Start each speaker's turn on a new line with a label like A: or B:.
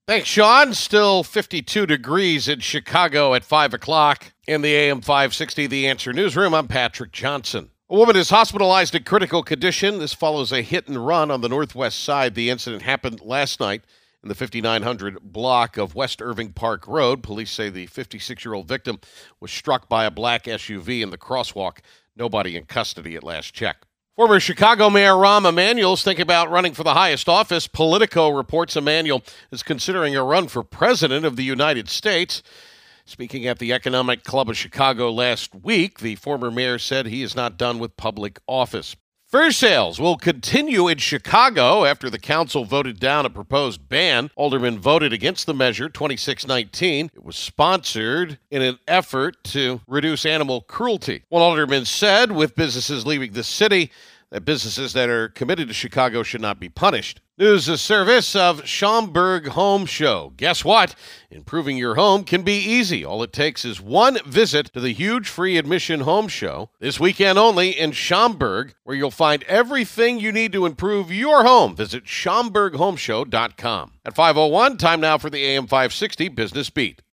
A: Thanks, Sean. Still 52 degrees in Chicago at 5 o'clock. In the AM 560 The Answer newsroom, I'm Patrick Johnson. A woman is hospitalized in critical condition. This follows a hit and run on the northwest side. The incident happened last night in the 5900 block of West Irving Park Road. Police say the 56-year-old victim was struck by a black SUV in the crosswalk. Nobody in custody at last check. Former Chicago Mayor Rahm Emanuel is thinking about running for the highest office. Politico reports Emanuel is considering a run for president of the United States. Speaking at the Economic Club of Chicago last week, the former mayor said he is not done with public office. Fur sales will continue in Chicago after the council voted down a proposed ban. Aldermen voted against the measure 2619. It was sponsored in an effort to reduce animal cruelty. One alderman said with businesses leaving the city that businesses that are committed to Chicago should not be punished. News a service of Schaumburg Home Show. Guess what? Improving your home can be easy. All it takes is one visit to the huge free admission home show this weekend only in Schaumburg, where you'll find everything you need to improve your home. Visit SchaumburgHomeshow.com. At 5:01, time now for the AM 560 Business Beat.